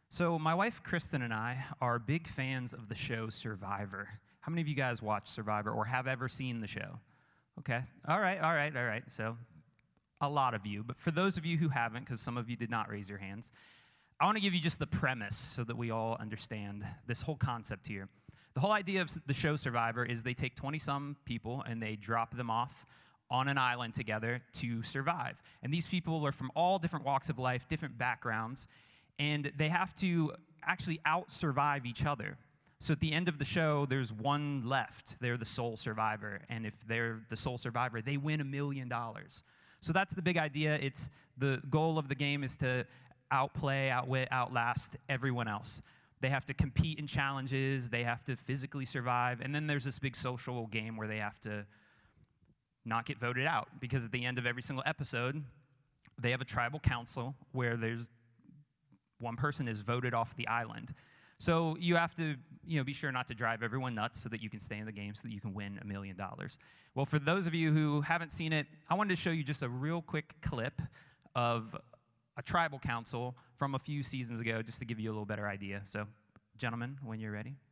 So my wife Kristen and I are big fans of the show Survivor. How many of you guys watch Survivor or have ever seen the show? Okay. All right. So a lot of you. But for those of you who haven't, because some of you did not raise your hands, I want to give you just the premise so that we all understand this whole concept here. The whole idea of the show Survivor is they take 20-some people and they drop them off on an island together to survive. And these people are from all different walks of life, different backgrounds, and they have to actually out-survive each other. So at the end of the show, there's one left. They're the sole survivor. And if they're the sole survivor, they win $1 million. So that's the big idea. It's the goal of the game is to outplay, outwit, outlast everyone else. They have to compete in challenges. They have to physically survive. And then there's this big social game where they have to not get voted out. Because at the end of every single episode, they have a tribal council where there's one person is voted off the island. So you have to, be sure not to drive everyone nuts so that you can stay in the game so that you can win $1 million. Well, for those of you who haven't seen it, I wanted to show you just a real quick clip of a tribal council from a few seasons ago just to give you a little better idea. So, gentlemen, when you're ready.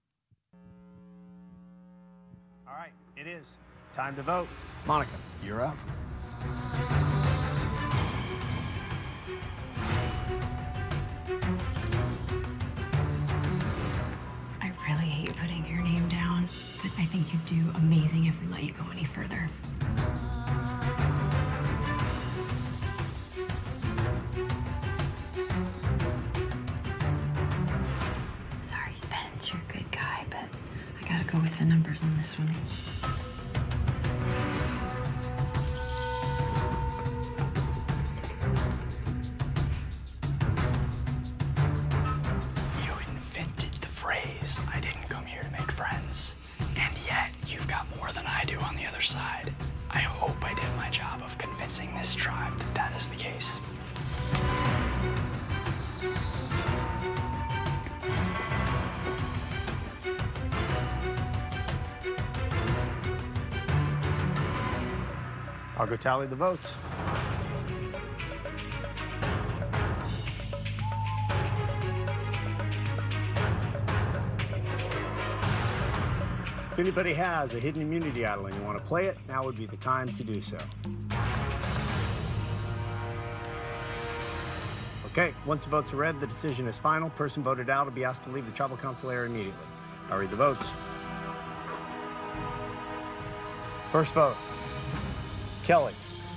All right, it is time to vote. Monica, you're up. I really hate putting your name down, but I think you'd do amazing if we let you go any further. Sorry, Spence, you're a good guy, but I gotta go with the numbers on this one. I didn't come here to make friends. And yet, you've got more than I do on the other side. I hope I did my job of convincing this tribe that that is the case. I'll go tally the votes. If anybody has a hidden immunity idol and you want to play it, now would be the time to do so. Okay, once the votes are read, the decision is final. Person voted out will be asked to leave the tribal council area immediately. I'll read the votes. First vote, Kelly.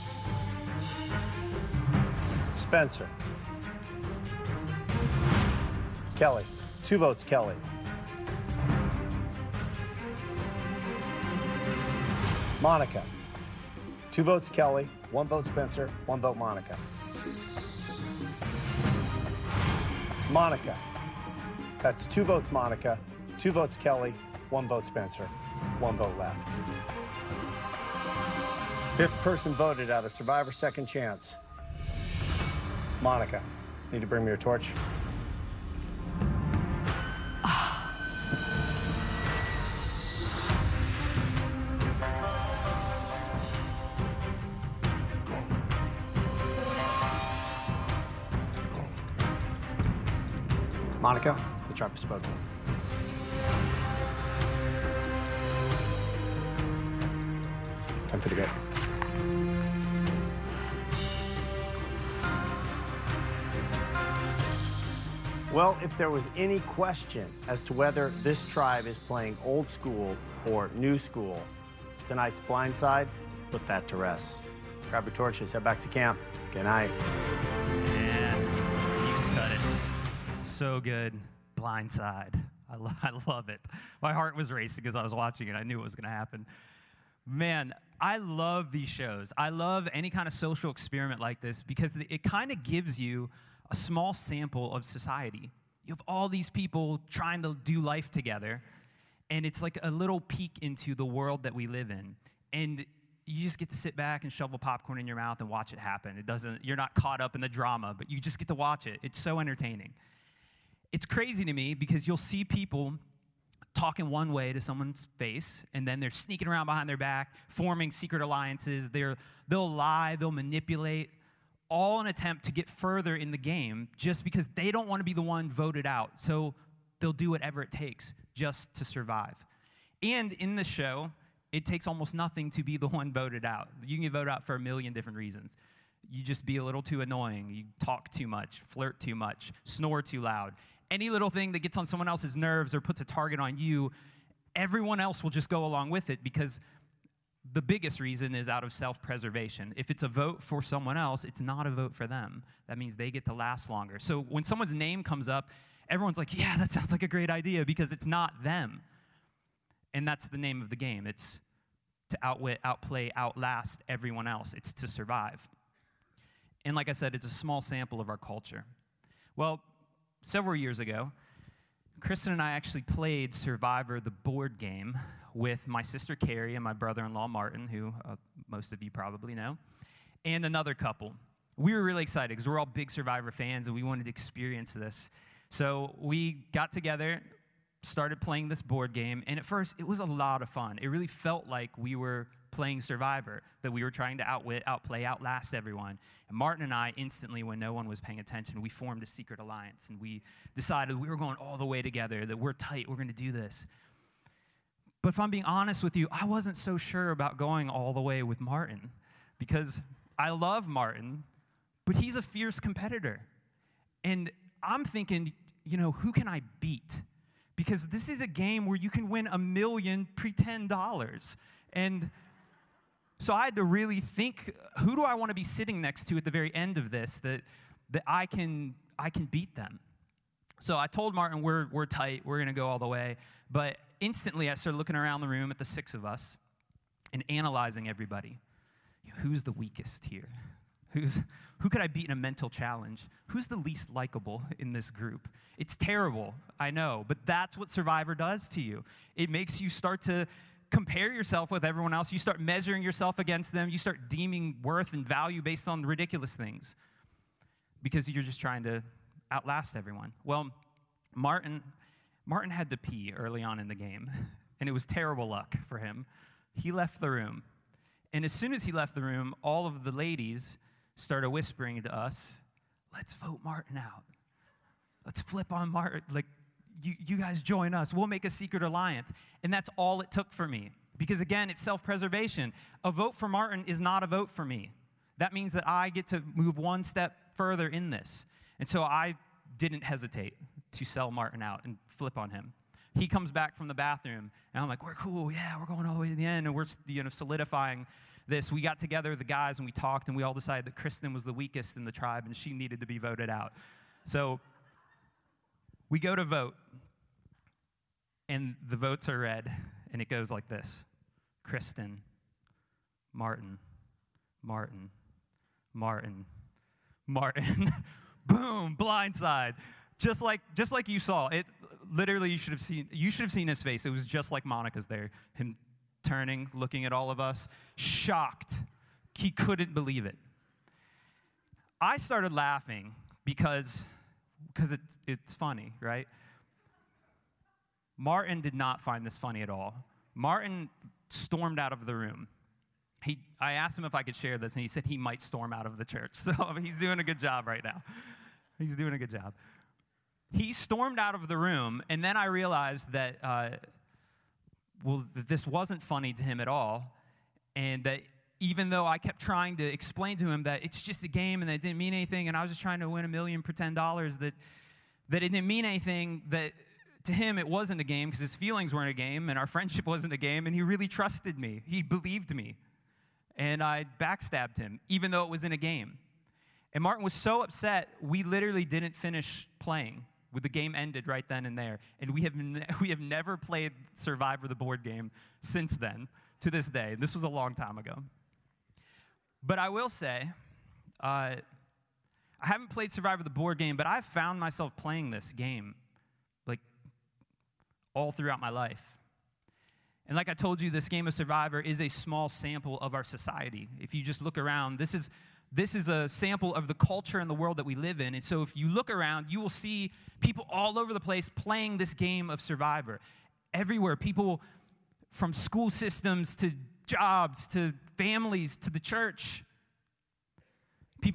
Spencer. Kelly. 2 votes, Kelly. Monica. 2 votes, Kelly. 1 vote, Spencer. 1 vote, Monica. Monica. That's 2 votes, Monica. 2 votes, Kelly. 1 vote, Spencer. 1 vote left. 5th person voted out of Survivor Second Chance. Monica. Need to bring me your torch? Monica, the tribe has spoken. Time for the vote. Well, if there was any question as to whether this tribe is playing old school or new school, tonight's Blindside put that to rest. Grab your torches, head back to camp. Good night. And you cut it. So good. Blindside. I love it. My heart was racing as I was watching it. I knew it was going to happen. Man, I love these shows. I love any kind of social experiment like this because it kind of gives you a small sample of society. You have all these people trying to do life together, and it's like a little peek into the world that we live in. And you just get to sit back and shovel popcorn in your mouth and watch it happen. You're not caught up in the drama, but you just get to watch it. It's so entertaining. It's crazy to me because you'll see people talking one way to someone's face, and then they're sneaking around behind their back, forming secret alliances. They'll lie, they'll manipulate, all an attempt to get further in the game just because they don't want to be the one voted out. So they'll do whatever it takes just to survive. And in the show, it takes almost nothing to be the one voted out. You can get voted out for a million different reasons. You just be a little too annoying. You talk too much, flirt too much, snore too loud. Any little thing that gets on someone else's nerves or puts a target on you, everyone else will just go along with it because the biggest reason is out of self-preservation. If it's a vote for someone else, it's not a vote for them. That means they get to last longer. So when someone's name comes up, everyone's like, yeah, that sounds like a great idea because it's not them. And that's the name of the game. It's to outwit, outplay, outlast everyone else. It's to survive. And like I said, it's a small sample of our culture. Well, several years ago, Kristen and I actually played Survivor, the board game, with my sister Carrie and my brother-in-law Martin, who most of you probably know, and another couple. We were really excited because we're all big Survivor fans and we wanted to experience this. So we got together, started playing this board game, and at first it was a lot of fun. It really felt like we were playing Survivor, that we were trying to outwit, outplay, outlast everyone. And Martin and I instantly, when no one was paying attention, we formed a secret alliance, and we decided we were going all the way together, that we're tight, we're going to do this. But if I'm being honest with you, I wasn't so sure about going all the way with Martin, because I love Martin, but he's a fierce competitor. And I'm thinking, you know, who can I beat? Because this is a game where you can win $1 million pretend dollars. And so I had to really think, who do I want to be sitting next to at the very end of this that I can beat them? So I told Martin, we're tight, we're going to go all the way. But instantly I started looking around the room at the 6 of us and analyzing everybody. Who's the weakest here? Who could I beat in a mental challenge? Who's the least likable in this group? It's terrible, I know, but that's what Survivor does to you. It makes you start to compare yourself with everyone else. You start measuring yourself against them. You start deeming worth and value based on ridiculous things because you're just trying to outlast everyone. Well, Martin had to pee early on in the game, and it was terrible luck for him. He left the room, and as soon as he left the room, all of the ladies started whispering to us, let's vote Martin out. Let's flip on Martin. Like, you guys join us. We'll make a secret alliance. And that's all it took for me. Because, again, it's self-preservation. A vote for Martin is not a vote for me. That means that I get to move one step further in this. And so I didn't hesitate to sell Martin out and flip on him. He comes back from the bathroom, and I'm like, we're cool. Yeah, we're going all the way to the end, and we're solidifying this. We got together, the guys, and we talked, and we all decided that Kristen was the weakest in the tribe, and she needed to be voted out. So we go to vote, and the votes are read, and it goes like this. Kristen, Martin, Martin, Martin, Martin. Boom, blindside. Just like you saw. It literally you should have seen his face. It was just like Monica's there. Him turning, looking at all of us, shocked. He couldn't believe it. I started laughing because it's funny, right? Martin did not find this funny at all. Martin stormed out of the room. I asked him if I could share this, and he said he might storm out of the church. So he's doing a good job right now. He's doing a good job. He stormed out of the room, and then I realized that, that this wasn't funny to him at all, and that even though I kept trying to explain to him that it's just a game and that it didn't mean anything, and I was just trying to win $1 million pretend dollars, that it didn't mean anything, that to him it wasn't a game because his feelings weren't a game, and our friendship wasn't a game, and he really trusted me. He believed me. And I backstabbed him, even though it was in a game. And Martin was so upset, we literally didn't finish playing. The game ended right then and there. And we have never played Survivor the board game since then, to this day. This was a long time ago. But I will say, I haven't played Survivor the board game, but I've found myself playing this game, like, all throughout my life. And like I told you, this game of Survivor is a small sample of our society. If you just look around, this is a sample of the culture and the world that we live in. And so if you look around, you will see people all over the place playing this game of Survivor. Everywhere, people from school systems to jobs to families to the church. People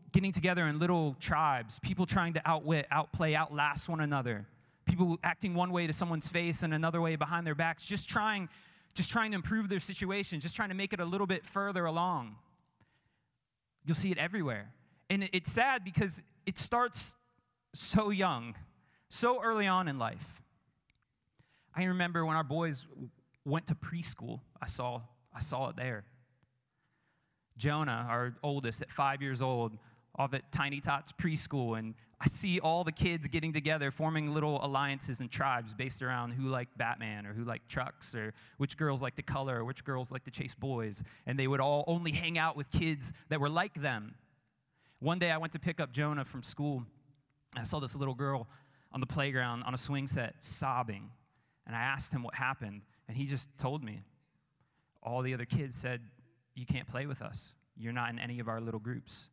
getting together in little tribes, people trying to outwit, outplay, outlast one another, people acting one way to someone's face and another way behind their backs, just trying to improve their situation, just trying to make it a little bit further along. You'll see it everywhere. And it's sad because it starts so young, so early on in life. I remember when our boys went to preschool, I saw it there. Jonah, our oldest, at 5 years old, off at Tiny Tots preschool, and I see all the kids getting together, forming little alliances and tribes based around who liked Batman or who liked trucks or which girls like to color or which girls like to chase boys. And they would all only hang out with kids that were like them. One day I went to pick up Jonah from school, and I saw this little girl on the playground on a swing set sobbing. And I asked him what happened, and he just told me. All the other kids said, "You can't play with us. You're not in any of our little groups."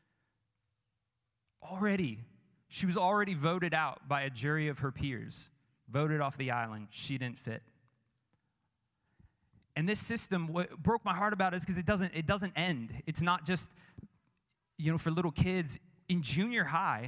She was already voted out by a jury of her peers, voted off the island. She didn't fit. And this system, what broke my heart about it is because it doesn't end. It's not just, for little kids. In junior high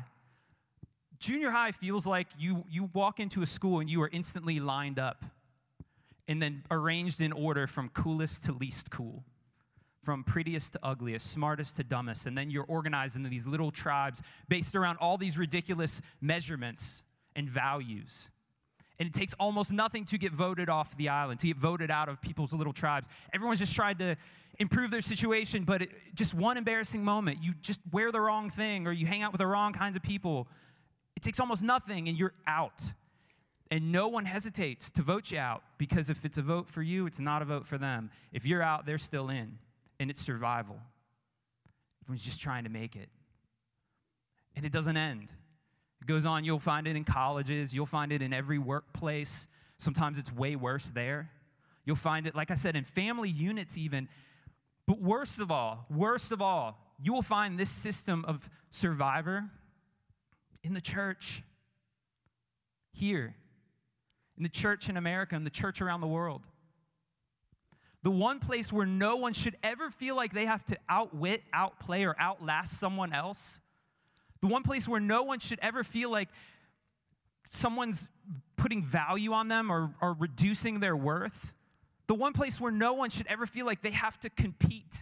feels like you walk into a school and you are instantly lined up and then arranged in order from coolest to least cool, from prettiest to ugliest, smartest to dumbest, and then you're organized into these little tribes based around all these ridiculous measurements and values. And it takes almost nothing to get voted off the island, to get voted out of people's little tribes. Everyone's just tried to improve their situation, but just one embarrassing moment, you just wear the wrong thing or you hang out with the wrong kinds of people. It takes almost nothing and you're out. And no one hesitates to vote you out because if it's a vote for you, it's not a vote for them. If you're out, they're still in. And it's survival. Everyone's just trying to make it. And it doesn't end. It goes on. You'll find it in colleges. You'll find it in every workplace. Sometimes it's way worse there. You'll find it, like I said, in family units even. But worst of all, you will find this system of survivor in the church. Here. In the church in America and the church around the world. The one place where no one should ever feel like they have to outwit, outplay, or outlast someone else. The one place where no one should ever feel like someone's putting value on them or reducing their worth. The one place where no one should ever feel like they have to compete.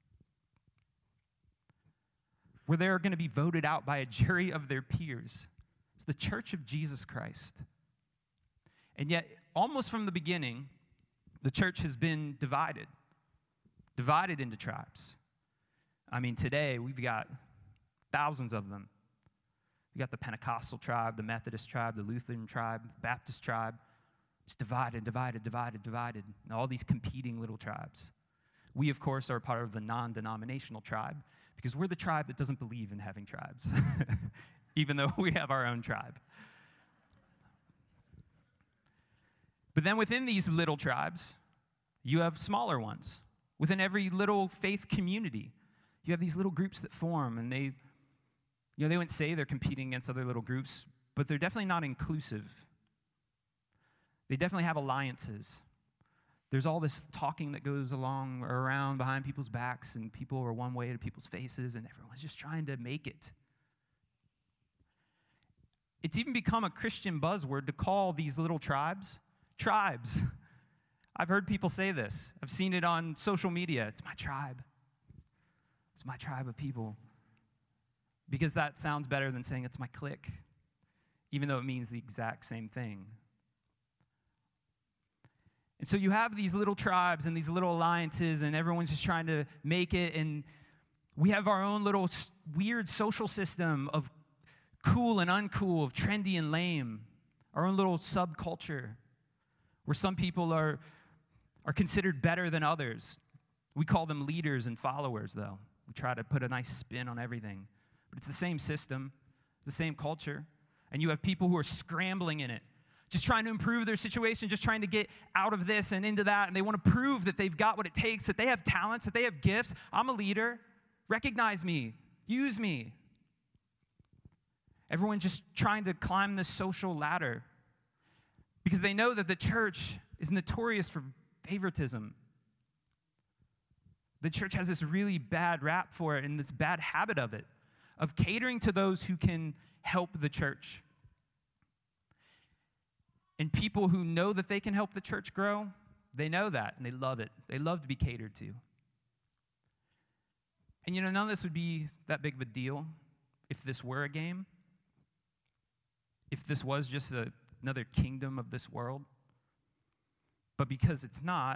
Where they're going to be voted out by a jury of their peers. It's the Church of Jesus Christ. And yet, almost from the beginning, the church has been divided into tribes. I mean, today we've got thousands of them. We got the Pentecostal tribe, the Methodist tribe, the Lutheran tribe, Baptist tribe. It's divided. And all these competing little tribes. We, of course, are part of the non-denominational tribe because we're the tribe that doesn't believe in having tribes, even though we have our own tribe. But then within these little tribes, you have smaller ones. Within every little faith community, you have these little groups that form, and they wouldn't say they're competing against other little groups, but they're definitely not inclusive. They definitely have alliances. There's all this talking that goes along or around behind people's backs, and people are one way to people's faces, and everyone's just trying to make it. It's even become a Christian buzzword to call these little tribes. I've heard people say this. I've seen it on social media. It's my tribe. It's my tribe of people. Because that sounds better than saying it's my clique, even though it means the exact same thing. And so you have these little tribes and these little alliances, and everyone's just trying to make it, and we have our own little weird social system of cool and uncool, of trendy and lame, our own little subculture. Where some people are considered better than others. We call them leaders and followers, though. We try to put a nice spin on everything. But it's the same system, the same culture. And you have people who are scrambling in it, just trying to improve their situation, just trying to get out of this and into that. And they want to prove that they've got what it takes, that they have talents, that they have gifts. I'm a leader. Recognize me. Use me. Everyone just trying to climb this social ladder. Because they know that the church is notorious for favoritism. The church has this really bad rap for it and this bad habit of it. of catering to those who can help the church. And people who know that they can help the church grow, they know that, and they love it. They love to be catered to. And none of this would be that big of a deal if this were a game, if this was just another kingdom of this world. But because it's not,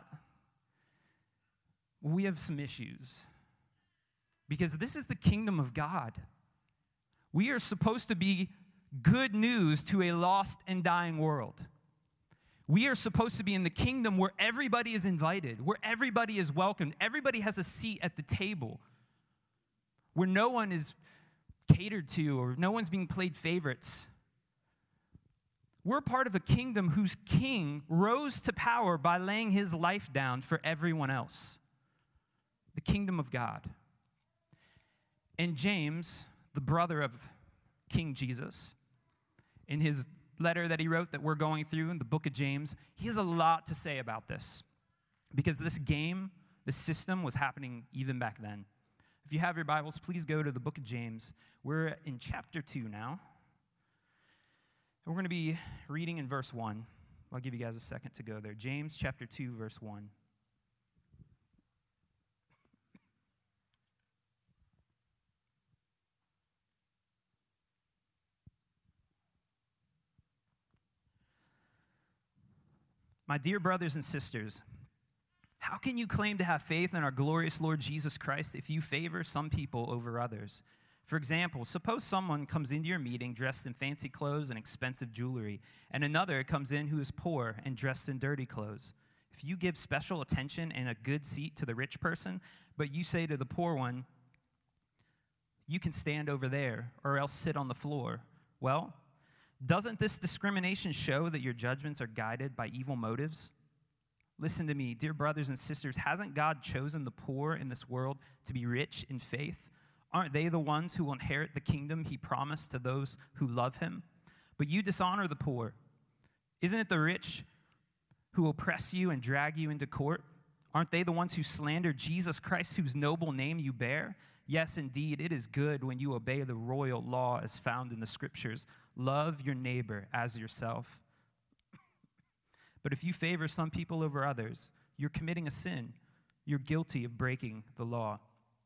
we have some issues. Because this is the kingdom of God. We are supposed to be good news to a lost and dying world. We are supposed to be in the kingdom where everybody is invited, where everybody is welcomed, everybody has a seat at the table, where no one is catered to or no one's being played favorites. We're part of a kingdom whose king rose to power by laying his life down for everyone else. The kingdom of God. And James, the brother of King Jesus, in his letter that he wrote that we're going through in the book of James, he has a lot to say about this. Because this game, this system was happening even back then. If you have your Bibles, please go to the book of James. We're in chapter 2 now. We're going to be reading in verse 1. I'll give you guys a second to go there. James chapter 2, verse 1. My dear brothers and sisters, how can you claim to have faith in our glorious Lord Jesus Christ if you favor some people over others? For example, suppose someone comes into your meeting dressed in fancy clothes and expensive jewelry, and another comes in who is poor and dressed in dirty clothes. If you give special attention and a good seat to the rich person, but you say to the poor one, you can stand over there, or else sit on the floor, well, doesn't this discrimination show that your judgments are guided by evil motives? Listen to me, dear brothers and sisters, hasn't God chosen the poor in this world to be rich in faith? Aren't they the ones who will inherit the kingdom he promised to those who love him? But you dishonor the poor. Isn't it the rich who oppress you and drag you into court? Aren't they the ones who slander Jesus Christ, whose noble name you bear? Yes, indeed, it is good when you obey the royal law as found in the scriptures. Love your neighbor as yourself. But if you favor some people over others, you're committing a sin. You're guilty of breaking the law.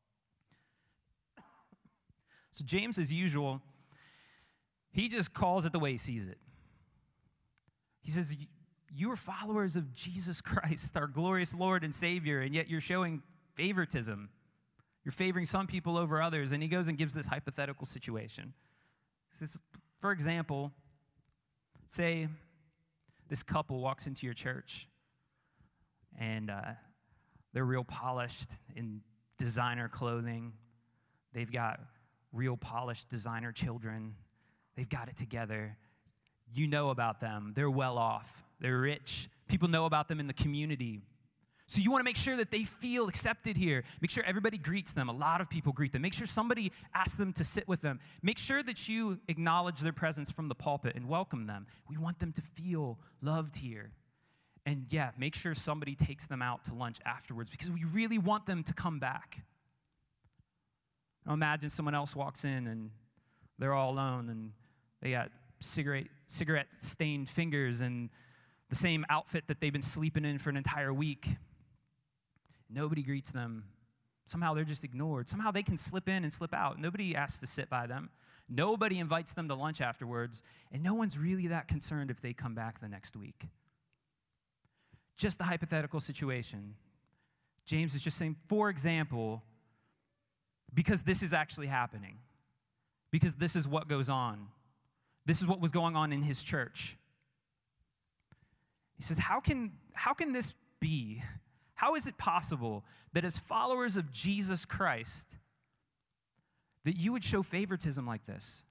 So James, as usual, he just calls it the way he sees it. He says, you are followers of Jesus Christ, our glorious Lord and Savior, and yet you're showing favoritism. You're favoring some people over others. And he goes and gives this hypothetical situation. He says, for example, say this couple walks into your church, and they're real polished in designer clothing. They've got real polished designer children. They've got it together. You know about them. They're well off. They're rich. People know about them in the community. So you want to make sure that they feel accepted here. Make sure everybody greets them. A lot of people greet them. Make sure somebody asks them to sit with them. Make sure that you acknowledge their presence from the pulpit and welcome them. We want them to feel loved here. And yeah, make sure somebody takes them out to lunch afterwards because we really want them to come back. Now imagine someone else walks in and they're all alone and they got cigarette-stained fingers and the same outfit that they've been sleeping in for an entire week. Nobody greets them. Somehow they're just ignored. Somehow they can slip in and slip out. Nobody asks to sit by them. Nobody invites them to lunch afterwards. And no one's really that concerned if they come back the next week. Just a hypothetical situation. James is just saying, for example, because this is actually happening. Because this is what goes on. This is what was going on in his church. He says, how can this be? How is it possible that as followers of Jesus Christ, that you would show favoritism like this?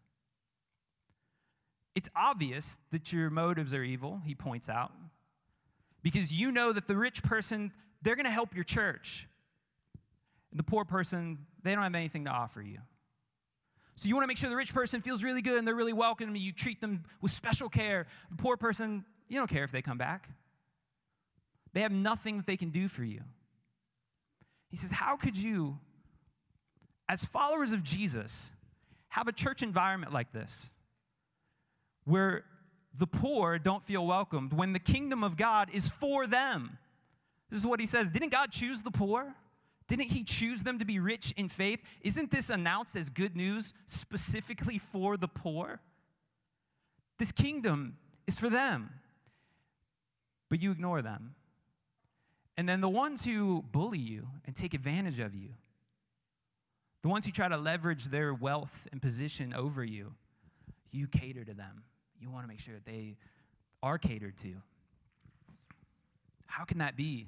It's obvious that your motives are evil, he points out, because you know that the rich person, they're going to help your church. And the poor person, they don't have anything to offer you. So you want to make sure the rich person feels really good and they're really welcome and you treat them with special care. The poor person, you don't care if they come back. They have nothing that they can do for you. He says, how could you, as followers of Jesus, have a church environment like this where the poor don't feel welcomed when the kingdom of God is for them. This is what he says. Didn't God choose the poor? Didn't he choose them to be rich in faith? Isn't this announced as good news specifically for the poor? This kingdom is for them, but you ignore them. And then the ones who bully you and take advantage of you, the ones who try to leverage their wealth and position over you, you cater to them. You want to make sure that they are catered to. How can that be?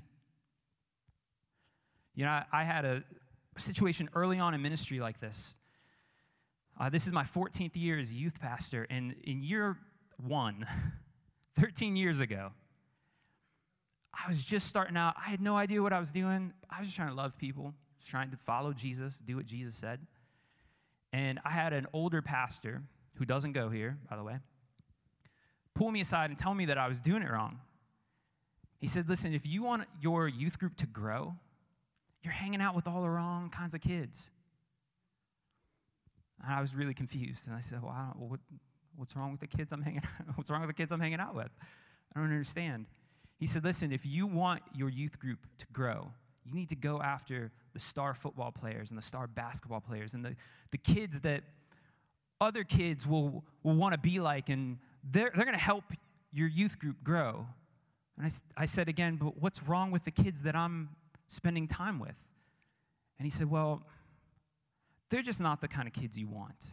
You know, I had a situation early on in ministry like this. This is my 14th year as a youth pastor, and in year 1, 13 years ago, I was just starting out. I had no idea what I was doing. I was just trying to love people, just trying to follow Jesus, do what Jesus said. And I had an older pastor, who doesn't go here, by the way, pull me aside and tell me that I was doing it wrong. He said, listen, if you want your youth group to grow, you're hanging out with all the wrong kinds of kids. And I was really confused. And I said, well, what's wrong with the kids I'm hanging out? What's wrong with the kids I'm hanging out with? I don't understand. He said, listen, if you want your youth group to grow, you need to go after the star football players and the star basketball players and the kids that other kids will want to be like, and they're going to help your youth group grow. And I said again, but what's wrong with the kids that I'm spending time with? And he said, well, they're just not the kind of kids you want.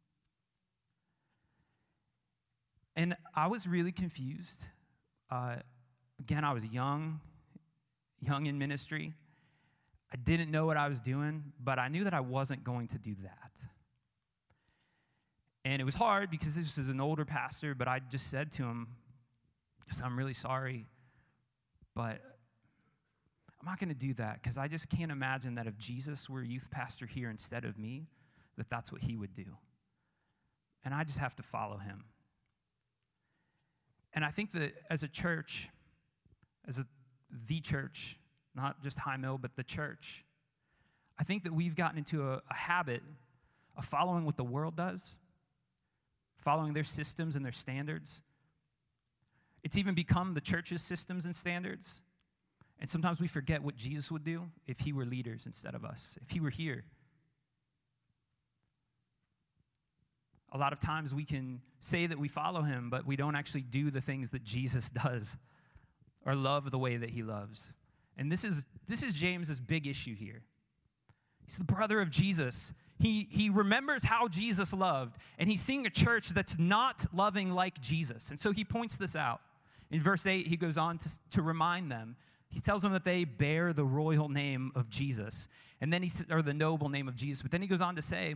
And I was really confused. Again, I was young in ministry. I didn't know what I was doing, but I knew that I wasn't going to do that. And it was hard because this was an older pastor, but I just said to him, I'm really sorry, but I'm not going to do that because I just can't imagine that if Jesus were a youth pastor here instead of me, that that's what he would do. And I just have to follow him. And I think that as a church, the church, not just High Mill, but the church, I think that we've gotten into a habit of following what the world does, following their systems and their standards. It's even become the church's systems and standards. And sometimes we forget what Jesus would do if he were leaders instead of us, if he were here. A lot of times we can say that we follow him, but we don't actually do the things that Jesus does or love the way that he loves. And this is James's big issue here. He's the brother of Jesus. He remembers how Jesus loved, and he's seeing a church that's not loving like Jesus. And so he points this out. In verse 8, he goes on to remind them. He tells them that they bear the royal name of Jesus, and then or the noble name of Jesus. But then he goes on to say,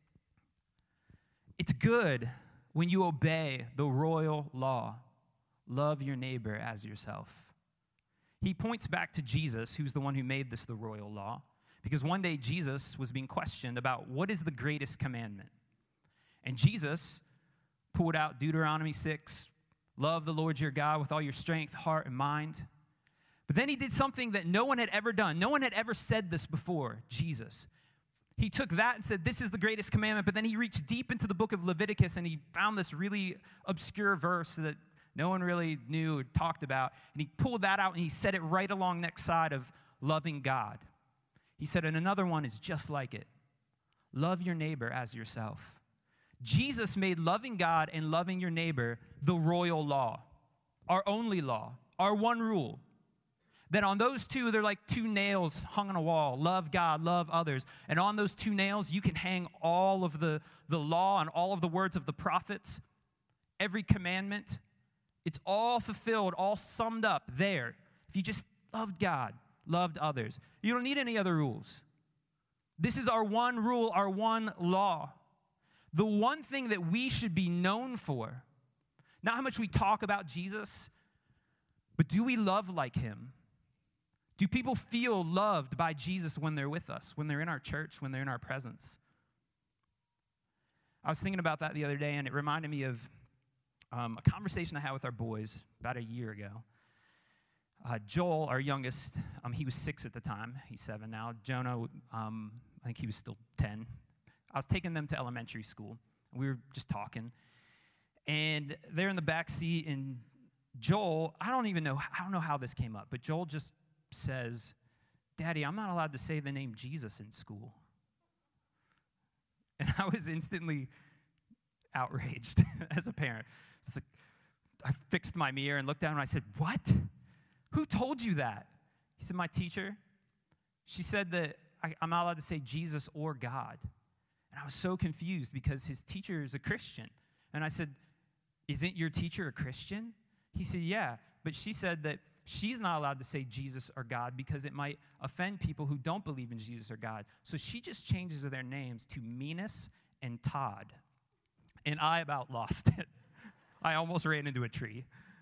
it's good when you obey the royal law. Love your neighbor as yourself. He points back to Jesus, who's the one who made this the royal law, because one day Jesus was being questioned about what is the greatest commandment. And Jesus pulled out Deuteronomy 6, love the Lord your God with all your strength, heart, and mind. But then he did something that no one had ever done. No one had ever said this before, Jesus. He took that and said, this is the greatest commandment, but then he reached deep into the book of Leviticus and he found this really obscure verse that no one really knew or talked about, and he pulled that out and he set it right along next side of loving God. He said, and another one is just like it. Love your neighbor as yourself. Jesus made loving God and loving your neighbor the royal law, our only law, our one rule. That on those two, they're like two nails hung on a wall. Love God, love others. And on those two nails, you can hang all of the law and all of the words of the prophets, every commandment. It's all fulfilled, all summed up there. If you just loved God, loved others, you don't need any other rules. This is our one rule, our one law. The one thing that we should be known for, not how much we talk about Jesus, but do we love like him? Do people feel loved by Jesus when they're with us, when they're in our church, when they're in our presence? I was thinking about that the other day, and it reminded me of a conversation I had with our boys about a year ago. Joel, our youngest, he was 6 at the time. He's 7 now. Jonah, I think he was still 10. I was taking them to elementary school. We were just talking. And they're in the back seat, and Joel, I don't know how this came up, but Joel just says, Daddy, I'm not allowed to say the name Jesus in school. And I was instantly outraged as a parent. It's like, I fixed my mirror and looked down and I said, what? Who told you that? He said, my teacher. She said that I'm not allowed to say Jesus or God. And I was so confused because his teacher is a Christian. And I said, isn't your teacher a Christian? He said, yeah, but she said that she's not allowed to say Jesus or God because it might offend people who don't believe in Jesus or God. So she just changes their names to Minas and Todd. And I about lost it. I almost ran into a tree.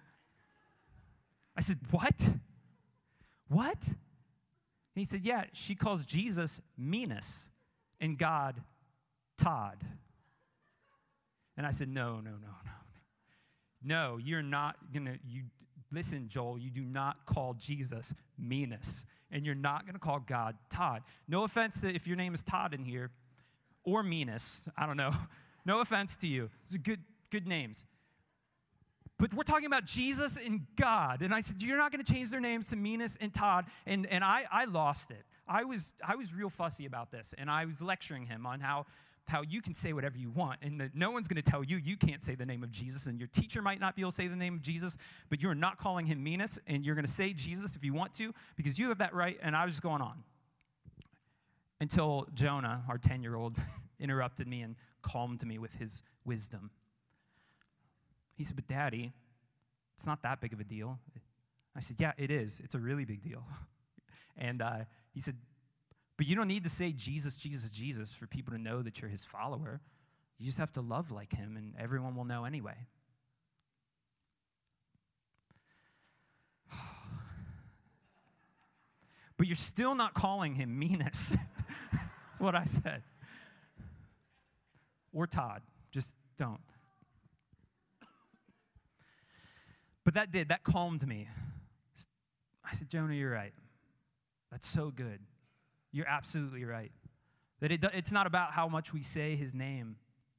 I said, what? What? And he said, yeah, she calls Jesus Minas and God Todd. And I said, no. No, you're not going to, listen, Joel, you do not call Jesus Minas, and you're not going to call God Todd. No offense to if your name is Todd in here, or Minas, I don't know. No offense to you. Those are good names. But we're talking about Jesus and God. And I said, you're not going to change their names to Minas and Todd. And I lost it. I was real fussy about this, and I was lecturing him on how you can say whatever you want, and that no one's going to tell you can't say the name of Jesus, and your teacher might not be able to say the name of Jesus, but you're not calling him Minas, and you're going to say Jesus if you want to, because you have that right, and I was just going on. Until Jonah, our 10-year-old, interrupted me and calmed me with his wisdom. He said, but Daddy, it's not that big of a deal. I said, yeah, it is. It's a really big deal. And he said, but you don't need to say Jesus, Jesus, Jesus for people to know that you're his follower. You just have to love like him, and everyone will know anyway. But you're still not calling him Minas. That's what I said. Or Todd. Just don't. But that calmed me. I said, Jonah, you're right. That's so good. You're absolutely right. That it's not about how much we say his name.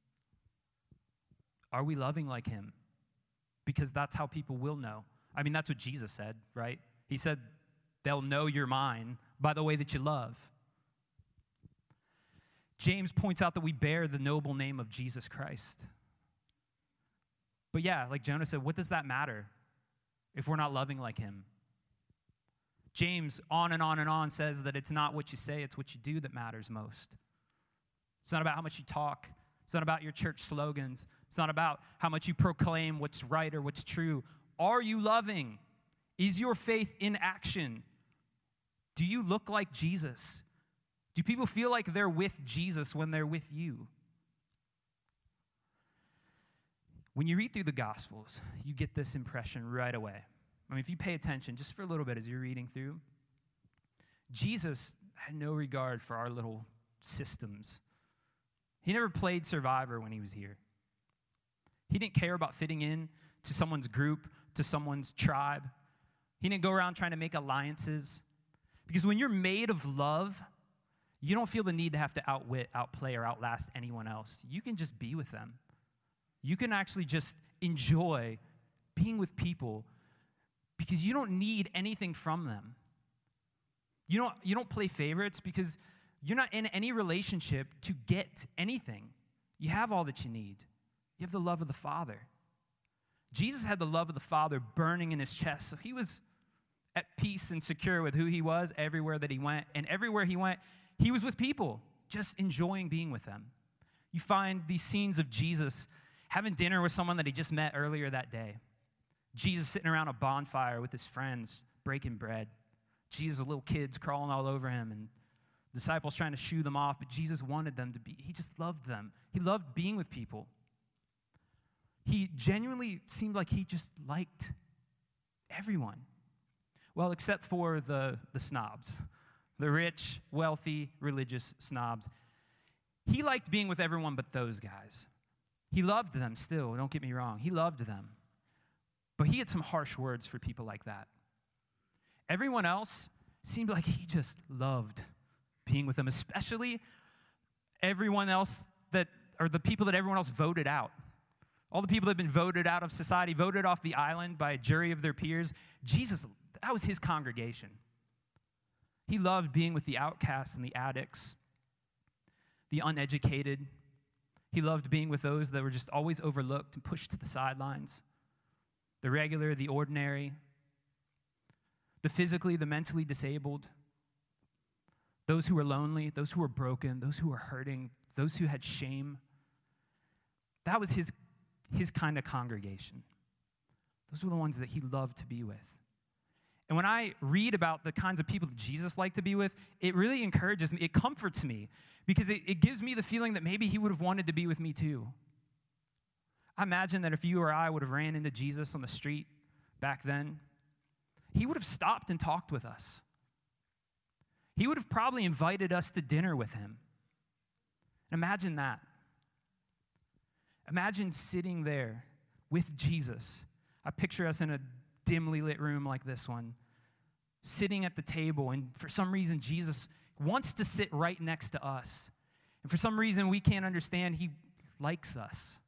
Are we loving like him? Because that's how people will know. I mean, that's what Jesus said, right? He said, they'll know you're mine by the way that you love. James points out that we bear the noble name of Jesus Christ. But yeah, like Jonah said, what does that matter if we're not loving like him? James, on and on and on, says that it's not what you say, it's what you do that matters most. It's not about how much you talk. It's not about your church slogans. It's not about how much you proclaim what's right or what's true. Are you loving? Is your faith in action? Do you look like Jesus? Do people feel like they're with Jesus when they're with you? When you read through the Gospels, you get this impression right away. I mean, if you pay attention just for a little bit as you're reading through, Jesus had no regard for our little systems. He never played Survivor when he was here. He didn't care about fitting in to someone's group, to someone's tribe. He didn't go around trying to make alliances. Because when you're made of love, you don't feel the need to have to outwit, outplay, or outlast anyone else. You can just be with them. You can actually just enjoy being with people because you don't need anything from them. You don't play favorites because you're not in any relationship to get anything. You have all that you need. You have the love of the Father. Jesus had the love of the Father burning in his chest, so he was at peace and secure with who he was everywhere that he went. And everywhere he went, he was with people, just enjoying being with them. You find these scenes of Jesus having dinner with someone that he just met earlier that day. Jesus sitting around a bonfire with his friends, breaking bread. Jesus, little kids crawling all over him, and disciples trying to shoo them off, but Jesus wanted them to be, he just loved them. He loved being with people. He genuinely seemed like he just liked everyone. Well, except for the snobs, the rich, wealthy, religious snobs. He liked being with everyone but those guys. He loved them still, don't get me wrong. He loved them. But he had some harsh words for people like that. Everyone else seemed like he just loved being with them, especially everyone else or the people that everyone else voted out. All the people that have been voted out of society, voted off the island by a jury of their peers. Jesus, that was his congregation. He loved being with the outcasts and the addicts, the uneducated. He loved being with those that were just always overlooked and pushed to the sidelines. The regular, the ordinary, the physically, the mentally disabled, those who were lonely, those who were broken, those who were hurting, those who had shame. That was his kind of congregation. Those were the ones that he loved to be with. And when I read about the kinds of people that Jesus liked to be with, it really encourages me. It comforts me because it gives me the feeling that maybe he would have wanted to be with me too. I imagine that if you or I would have ran into Jesus on the street back then, he would have stopped and talked with us. He would have probably invited us to dinner with him. Imagine that. Imagine sitting there with Jesus. I picture us in a dimly lit room like this one, sitting at the table, and for some reason, Jesus wants to sit right next to us. And for some reason we can't understand, he likes us.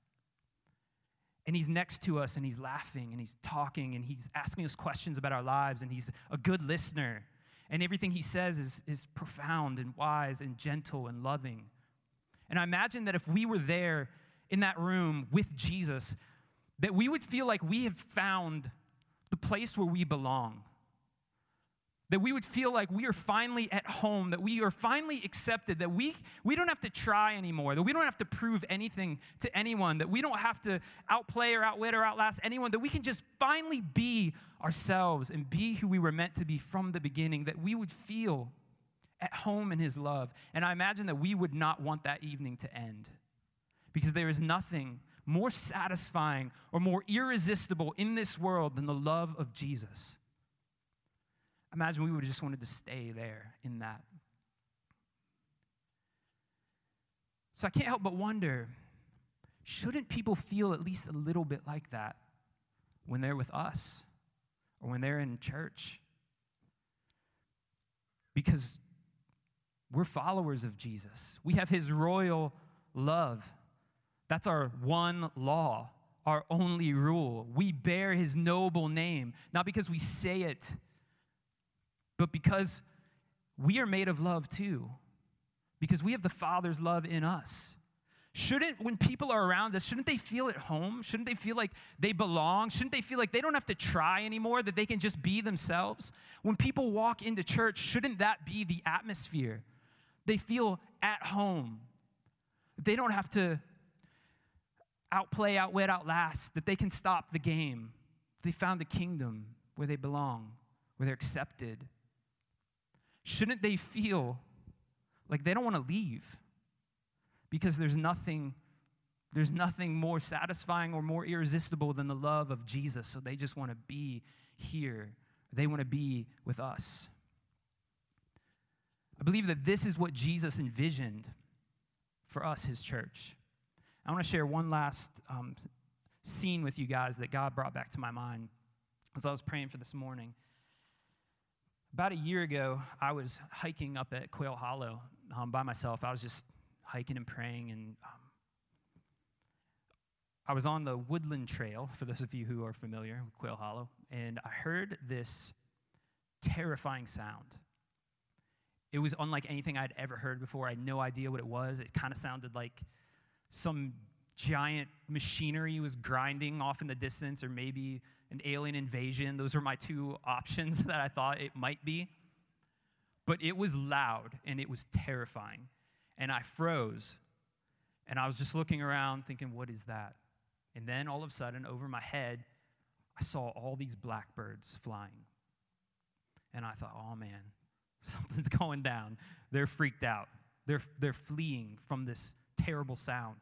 And he's next to us, and he's laughing, and he's talking, and he's asking us questions about our lives, and he's a good listener. And everything he says is profound and wise and gentle and loving. And I imagine that if we were there in that room with Jesus, that we would feel like we have found the place where we belong. That we would feel like we are finally at home, that we are finally accepted, that we don't have to try anymore, that we don't have to prove anything to anyone, that we don't have to outplay or outwit or outlast anyone, that we can just finally be ourselves and be who we were meant to be from the beginning, that we would feel at home in his love. And I imagine that we would not want that evening to end, because there is nothing more satisfying or more irresistible in this world than the love of Jesus. Imagine we would have just wanted to stay there in that. So I can't help but wonder, shouldn't people feel at least a little bit like that when they're with us or when they're in church? Because we're followers of Jesus. We have his royal love. That's our one law, our only rule. We bear his noble name, not because we say it, but because we are made of love too, because we have the Father's love in us. When people are around us, shouldn't they feel at home? Shouldn't they feel like they belong? Shouldn't they feel like they don't have to try anymore, that they can just be themselves? When people walk into church, shouldn't that be the atmosphere? They feel at home. They don't have to outplay, outwit, outlast, that they can stop the game. They found a kingdom where they belong, where they're accepted. Shouldn't they feel like they don't want to leave? Because there's nothing more satisfying or more irresistible than the love of Jesus. So they just want to be here. They want to be with us. I believe that this is what Jesus envisioned for us, his church. I want to share one last scene with you guys that God brought back to my mind as I was praying for this morning. About a year ago, I was hiking up at Quail Hollow by myself. I was just hiking and praying, and I was on the Woodland Trail, for those of you who are familiar with Quail Hollow, and I heard this terrifying sound. It was unlike anything I'd ever heard before. I had no idea what it was. It kind of sounded like some giant machinery was grinding off in the distance, or maybe an alien invasion. Those were my two options that I thought it might be. But it was loud, and it was terrifying. And I froze, and I was just looking around thinking, what is that? And then all of a sudden, over my head, I saw all these blackbirds flying. And I thought, oh man, something's going down. They're freaked out. They're fleeing from this terrible sound.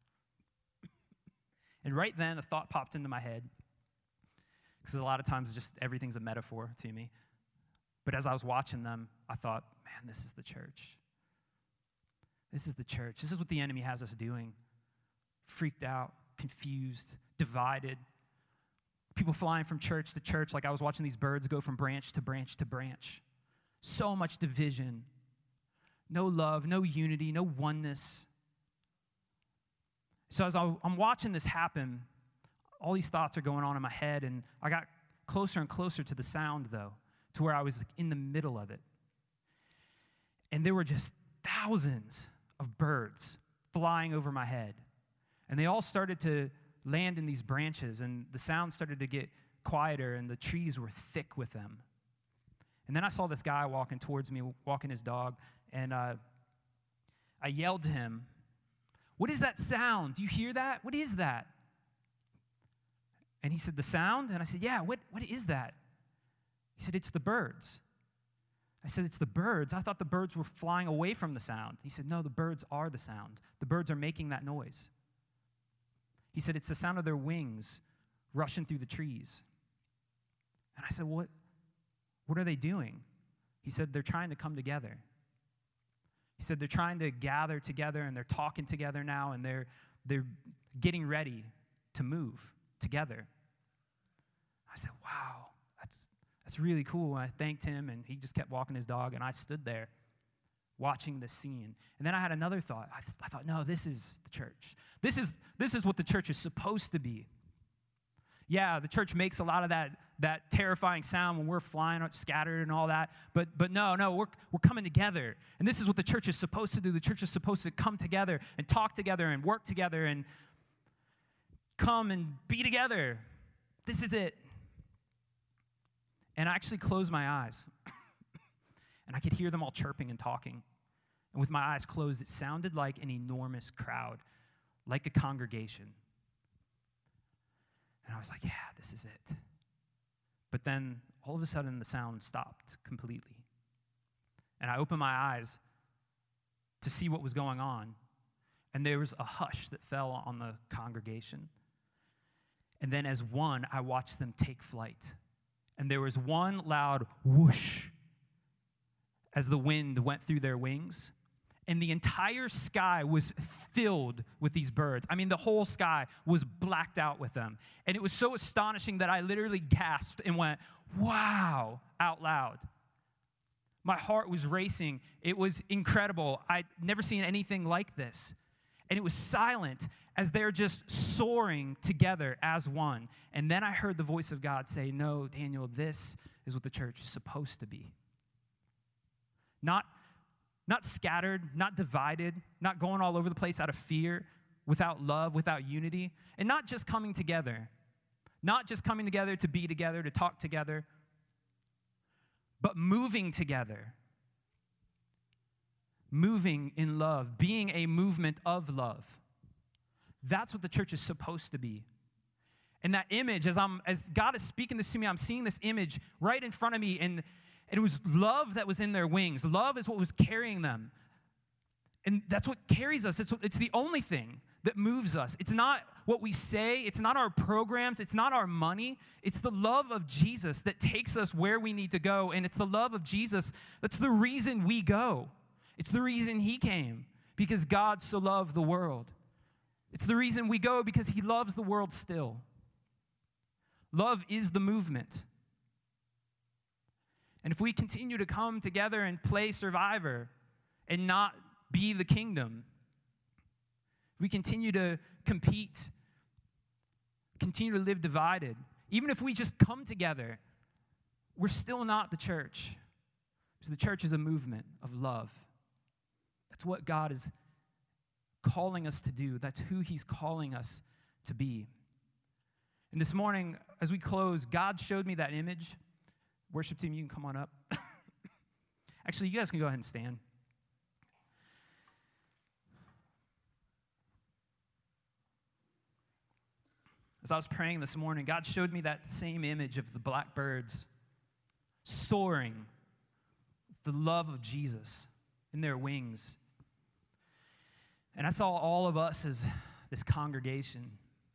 And right then, a thought popped into my head, because a lot of times just everything's a metaphor to me. But as I was watching them, I thought, man, this is the church. This is the church. This is what the enemy has us doing. Freaked out, confused, divided. People flying from church to church, like I was watching these birds go from branch to branch to branch. So much division. No love, no unity, no oneness. So as I'm watching this happen, all these thoughts are going on in my head, and I got closer and closer to the sound, though, to where I was in the middle of it. And there were just thousands of birds flying over my head. And they all started to land in these branches, and the sound started to get quieter, and the trees were thick with them. And then I saw this guy walking towards me, walking his dog, and I yelled to him, "What is that sound? Do you hear that? What is that?" And he said, "The sound?" And I said, "Yeah, what is that?" He said, "It's the birds." I said, "It's the birds? I thought the birds were flying away from the sound." He said, "No, the birds are the sound. The birds are making that noise." He said, "It's the sound of their wings rushing through the trees." And I said, What are they doing?" He said, "They're trying to come together." He said, "They're trying to gather together, and they're talking together now, and they're getting ready to move together." I said, "Wow, that's really cool." And I thanked him, and he just kept walking his dog, and I stood there watching this scene. And then I had another thought. I thought, no, this is the church. This is what the church is supposed to be. Yeah, the church makes a lot of that terrifying sound when we're flying out scattered and all that. But no, we're coming together. And this is what the church is supposed to do. The church is supposed to come together and talk together and work together and come and be together. This is it. And I actually closed my eyes. And I could hear them all chirping and talking. And with my eyes closed, it sounded like an enormous crowd, like a congregation. And I was like, yeah, this is it. But then all of a sudden, the sound stopped completely. And I opened my eyes to see what was going on. And there was a hush that fell on the congregation. And then as one, I watched them take flight. And there was one loud whoosh as the wind went through their wings. And the entire sky was filled with these birds. I mean, the whole sky was blacked out with them. And it was so astonishing that I literally gasped and went, "Wow," out loud. My heart was racing. It was incredible. I'd never seen anything like this. And it was silent as they're just soaring together as one. And then I heard the voice of God say, "No, Daniel, this is what the church is supposed to be. Not scattered, not divided, not going all over the place out of fear, without love, without unity, and not just coming together. Not just coming together to be together, to talk together, but moving together. Moving in love, being a movement of love. That's what the church is supposed to be. And that image, as God is speaking this to me, I'm seeing this image right in front of me, and it was love that was in their wings. Love is what was carrying them. And that's what carries us. It's the only thing that moves us. It's not what we say. It's not our programs. It's not our money. It's the love of Jesus that takes us where we need to go. And it's the love of Jesus that's the reason we go. It's the reason he came, because God so loved the world. It's the reason we go, because he loves the world still. Love is the movement. And if we continue to come together and play Survivor and not be the kingdom, if we continue to compete, continue to live divided, even if we just come together, we're still not the church. Because the church is a movement of love. That's what God is calling us to do. That's who he's calling us to be. And this morning, as we close, God showed me that image. Worship team, you can come on up. Actually, you guys can go ahead and stand. As I was praying this morning, God showed me that same image of the blackbirds soaring with the love of Jesus in their wings. And I saw all of us as this congregation.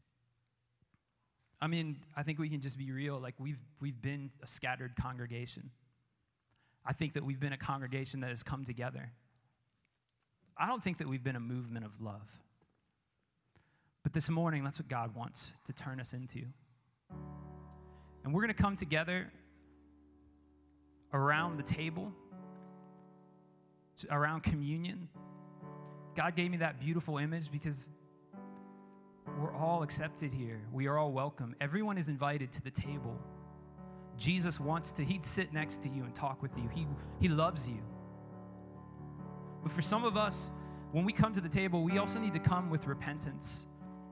I mean, I think we can just be real. Like, we've been a scattered congregation. I think that we've been a congregation that has come together. I don't think that we've been a movement of love. But this morning, that's what God wants to turn us into. And we're going to come together around the table, around communion, God gave me that beautiful image because we're all accepted here. We are all welcome. Everyone is invited to the table. Jesus wants to, he'd sit next to you and talk with you. He loves you. But for some of us, when we come to the table, we also need to come with repentance.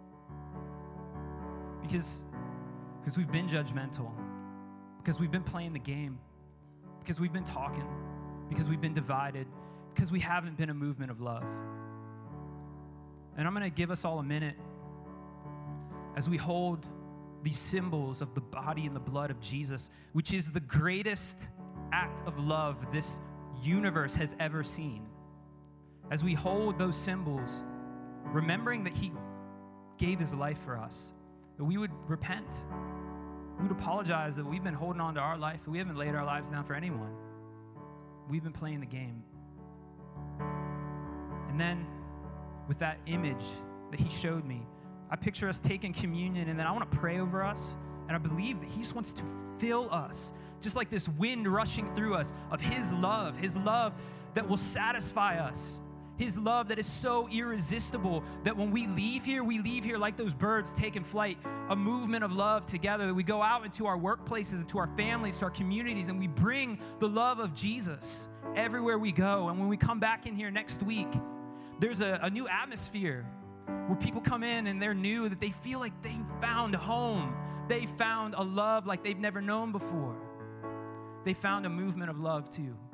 Because we've been judgmental. Because we've been playing the game. Because we've been talking. Because we've been divided. Because we haven't been a movement of love. And I'm going to give us all a minute as we hold these symbols of the body and the blood of Jesus, which is the greatest act of love this universe has ever seen. As we hold those symbols, remembering that he gave his life for us, that we would repent. We would apologize that we've been holding on to our life, that we haven't laid our lives down for anyone. We've been playing the game. And then, with that image that he showed me, I picture us taking communion, and then I want to pray over us, and I believe that he just wants to fill us, just like this wind rushing through us, of his love that will satisfy us, his love that is so irresistible that when we leave here like those birds taking flight, a movement of love together, that we go out into our workplaces, into our families, to our communities, and we bring the love of Jesus everywhere we go. And when we come back in here next week, there's a new atmosphere where people come in and they're new, that they feel like they found home. They found a love like they've never known before. They found a movement of love too.